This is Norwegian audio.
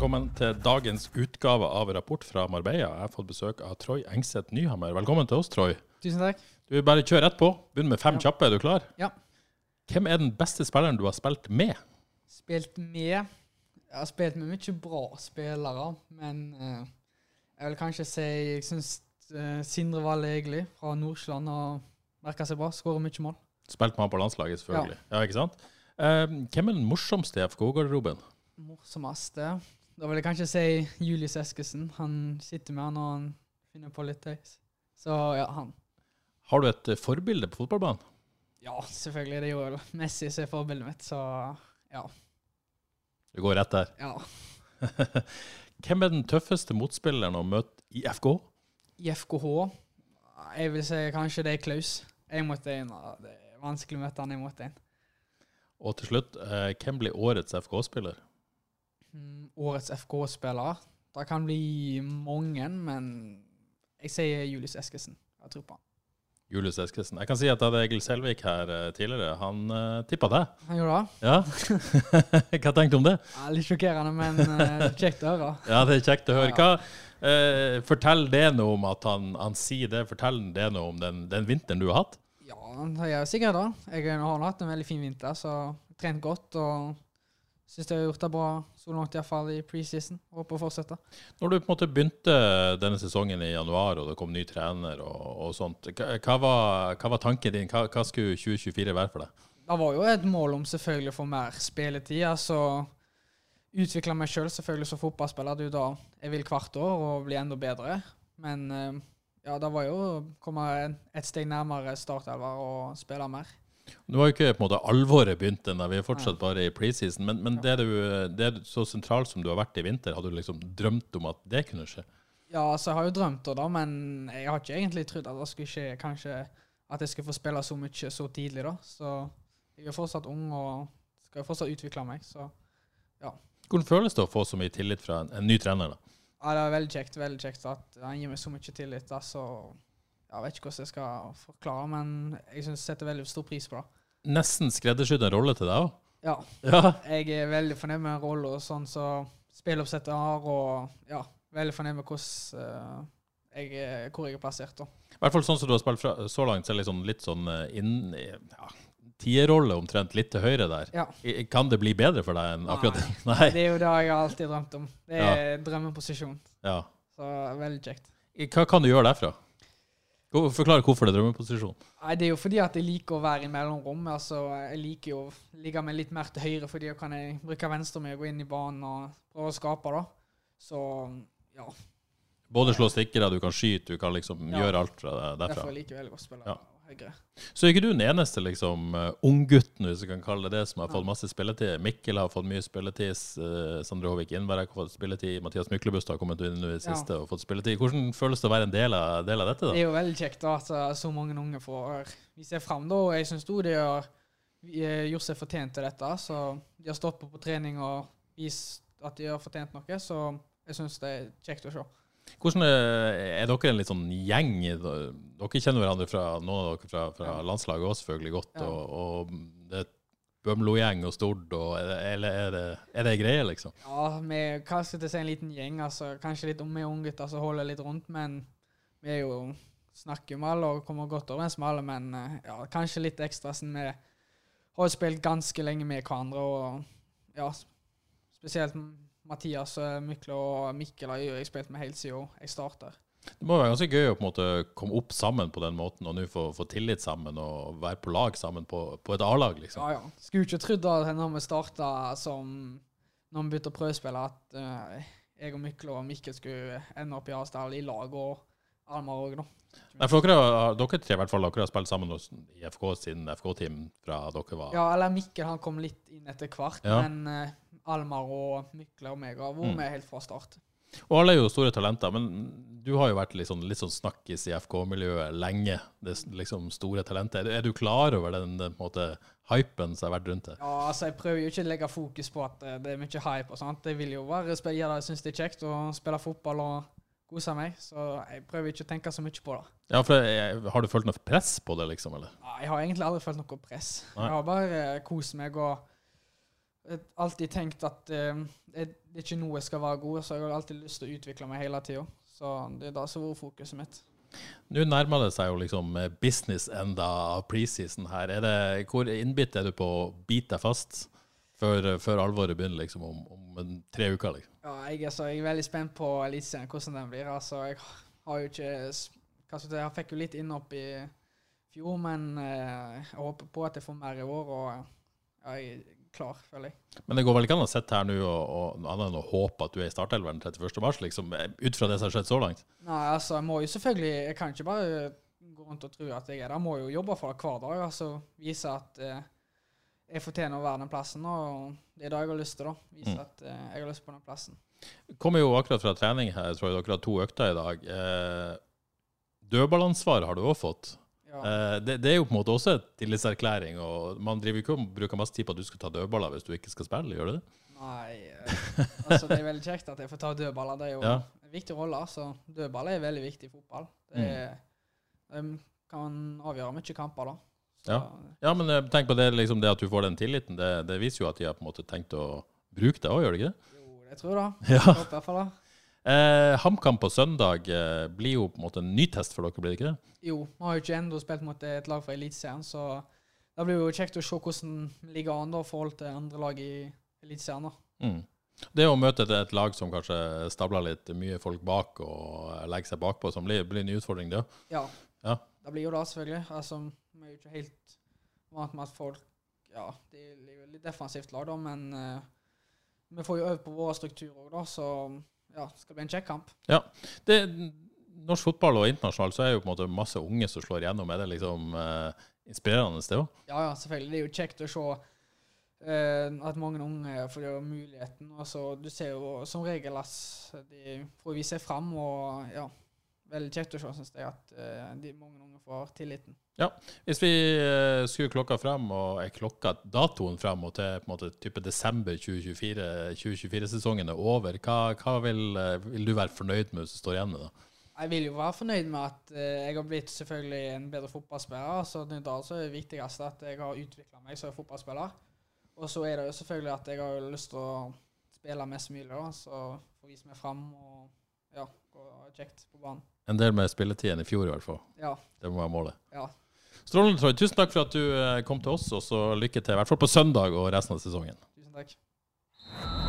velkommen til dagens utgave av Rapport fra Marbella. Jeg har fått besøk av Troy Engseth Nyhammer. Velkommen til oss, Troy. Tusen takk. Du bare kjør rett på. Begynn med 5 kjappe, er du klar? Ja. Hvem er den beste spilleren du har spilt med? Spilt med? Jeg har spilt med mye bra spillere, men jeg vil kanskje si, jeg synes Sindre Valle Egli fra Nordsjøland har merket seg bra, skårer mye mål. Spilt med han på landslaget, selvfølgelig. Ja, ikke sant? Hvem er den morsomste i FK-garderoben? Morsomste? Da vil jeg kanskje si Julius Eskesen. Han sitter med han og han finner på litt tøys. Så ja, han. Har du et forbilde på fotballbanen? Ja, selvfølgelig. Det er jo Messi som er forbildet mitt, så ja. Det går rett der. Ja. Hvem er den tøffeste motspilleren å møte i FK? I FKH? Jeg vil si kanskje det er Klaus. Jeg måtte inn, og det er vanskelig å møte han, jeg måtte inn. Og til slutt, hvem blir årets FK-spiller? Årets FK-spiller? Det kan bli mange, men jeg sier Julius Eskesen. Jeg tror på han. Julius Eskesen. Jeg kan si at da hadde Egil Selvik her tidligere. Han tippet deg. Han gjorde det? Ja. Hva tenkte du om det? Ja, litt sjokkerende, men kjekt å høre. Ja, det er kjekt å høre. Fortell det noe om at han sier det. Fortell det noe om den vinteren du har hatt. Ja, det er sikkert da. Jeg har hatt en veldig fin vinter, så trent godt, og synes jeg har gjort det bra så langt i hvert fall i preseason. Håper å fortsette. Når du på en måte begynte denne sesongen i januar, og det kom ny trener og sånt, hva var tanken din? Hva skulle 2024 være for deg? Det var jo et mål om selvfølgelig å få mer spilletid, altså utvikle meg selv selvfølgelig som fotballspiller. Det er jo da jeg vil hvert år og bli enda bedre, men ja, det var jo å komme et steg nærmere startelver og spille mer. Nå har jo ikke på en måte alvoret begynt ennå, vi er fortsatt bare i preseason, men det er så sentralt som du har vært i vinter, hadde du liksom drømt om at det kunne skje? Ja, altså jeg har jo drømt det da, men jeg har ikke egentlig trodd at det skulle skje, kanskje at jeg skulle få spille så mye så tidlig da, så jeg er fortsatt ung og skal fortsatt utvikle meg, så ja. Hvordan føles det å få så mye tillit fra en ny trener da? Ja, det er veldig kjekt at han gir meg så mye tillit da, så jeg vet ikke hvordan jeg skal forklare, men jeg synes jeg setter veldig stor pris på det. Nesten skreddersydd en rolle til deg også? Ja, jeg er veldig fornøyd med en rolle og sånn, så spilloppsettet jeg har, og ja, veldig fornøyd med hvor jeg er plassert da. I hvert fall sånn som du har spilt fra, så langt, så er det litt sånn tierrolle omtrent litt til høyre der. Ja. Kan det bli bedre for deg enn akkurat det? Nei, det er jo det jeg har alltid drømt om. Det er drømmeposisjon. Ja. Så veldig kjekt. Hva kan du gjøre derfra? Forklare hvorfor det er drømmeposisjon. Nei, det er jo fordi at jeg liker å være i mellomrom. Altså, jeg liker jo å ligge meg litt mer til høyre, fordi jeg kan bruke venstre med å gå inn i banen og prøve å skape da. Så, ja. Både slå stikkere, du kan skyte, du kan liksom gjøre alt fra derfra. Derfor liker jeg veldig å spille høyre. Så er ikke du den eneste liksom unggutten, hvis jeg kan kalle det, som har fått masse spilletid. Mikkel har fått mye spilletid, Sandra Håvik Innberg har fått spilletid, Mathias Myklebust har kommet inn i det siste og fått spilletid. Hvordan føles det å være en del av dette da? Det er jo veldig kjekt da, at så mange unge får vise frem da, og jeg synes de har gjort seg fortjent til dette, så de har stått på trening og vist at de har fortjent noe, så jeg synes det er kjekt å se. Hvordan er dere en litt sånn gjeng? Dere kjenner hverandre fra noen av dere fra landslaget også selvfølgelig godt, og det er Bømlo-gjeng og Stord, eller er det greie liksom? Ja, vi kan ikke si en liten gjeng, altså, kanskje litt med unggutter som holder litt rundt, men vi er jo snakker med alle og kommer godt overens med alle, men ja, kanskje litt ekstra siden vi har spilt ganske lenge med hverandre, og ja, spesielt Mathias, Mykle og Mikkel har jeg spilt med helt siden jeg starter. Det må være ganske gøy å på en måte komme opp sammen på den måten, og nå få tillit sammen og være på lag sammen på et A-lag, liksom. Ja. Skulle ikke trodd da når vi startet som når vi begynte å prøvespille at jeg og Mykle og Mikkel skulle ende opp i Asdal i lag og Almar også da. Nei, for dere tre i hvert fall, dere har spilt sammen i FK sin FK-team fra dere var... Ja, eller Mikkel han kom litt inn etter hvert, men Almar og Mykle og meg har vært med helt fra start. Og alle er jo store talenter, men du har jo vært litt sånn snakkis i FK-miljøet lenge, det liksom store talentet. Er du klar over den på en måte hypen som har vært rundt det? Ja, altså jeg prøver jo ikke å legge fokus på at det er mye hype og sånt. Jeg vil jo bare spille, jeg synes det er kjekt å spille fotball og kose meg, så jeg prøver ikke å tenke så mye på det. Ja, for har du følt noe press på det liksom, eller? Ja, jeg har egentlig aldri følt noe press. Nei. Jeg har bare kost meg og Jeg har alltid tenkt at det er ikke noe jeg skal være god, så jeg har alltid lyst til å utvikle meg hele tiden. Så det er da som var fokuset mitt. Nå nærmer det seg jo liksom business enda av preseason her. Hvor innbitt er du på å bite deg fast før alvoret begynner liksom om 3 uker? Liksom? Ja, jeg er veldig spent på Eliteserien, hvordan den blir. Altså, jeg har jo ikke, jeg fikk jo litt innopp i fjor, men jeg håper på at jeg får mer i år, og jeg er klar, føler jeg. Men det går vel ikke an å sette her nå og annet enn å håpe at du er i startelveren 31. mars, liksom, ut fra det som har skjedd så langt? Nei, altså, jeg må jo selvfølgelig, jeg kan ikke bare gå rundt og tro at jeg er der. Jeg må jo jobbe for det hver dag, altså vise at jeg fortjener å være den plassen, og det er det jeg har lyst til da, vise at jeg har lyst på den plassen. Kommer jo akkurat fra trening her, jeg tror jeg dere har 2 økter i dag. Dødballansvar har du også fått. Ja. Det er jo på en måte også et tillitserklæring, og man driver ikke og bruker masse tid på at du skal ta dødballer hvis du ikke skal spille, gjør du det? Nei, altså det er veldig kjekt at jeg får ta dødballer, det er jo en viktig rolle, så dødballer er veldig viktig i fotball. Det kan avgjøre mye kamper da. Ja, men tenk på det, liksom det at du får den tilliten, det viser jo at de har på en måte tenkt å bruke det også, gjør det ikke det? Jo, det tror jeg da. Ja. Jeg håper i hvert fall da. HamKam på søndag blir jo på en måte en ny test for dere, blir det ikke det? Jo, vi har jo ikke enda spilt mot et lag fra Eliteserien, så det blir jo kjekt å se hvordan det ligger an da, i forhold til andre lag i Eliteserien. Det å møte et lag som kanskje stabler litt mye folk bak og legger seg bakpå, som blir en utfordring det? Ja, det blir jo det selvfølgelig. Altså, vi er jo ikke helt vant med at folk, det er jo litt defensivt lag da, men vi får jo øve på våre strukturer da, så det skal bli en kjekk kamp. Ja, norsk fotball og internasjonal så er jo på en måte masse unge som slår igjennom. Er det liksom inspirerende det også? Ja, selvfølgelig. Det er jo kjekt å se at mange unge får muligheten. Altså, du ser jo som regel at de får vise seg frem, og veldig kjekt å se, synes jeg, at de mange unge får tilliten. Ja, hvis vi skrur klokka frem, og klokka datoen frem og til på en måte type desember 2024-sesongen er over, hva vil du være fornøyd med hvis du står igjen med da? Jeg vil jo være fornøyd med at jeg har blitt selvfølgelig en bedre fotballspiller, så det er det viktigste at jeg har utviklet meg som fotballspiller. Og så er det jo selvfølgelig at jeg har lyst til å spille mest mulig da, så få vise meg frem og gå kjekt på banen. En del med spilletiden i fjor i hvert fall. Ja. Det må være målet. Ja. Strålende, Troy. Tusen takk for at du kom til oss, og så lykke til, i hvert fall på søndag og resten av sesongen. Tusen takk.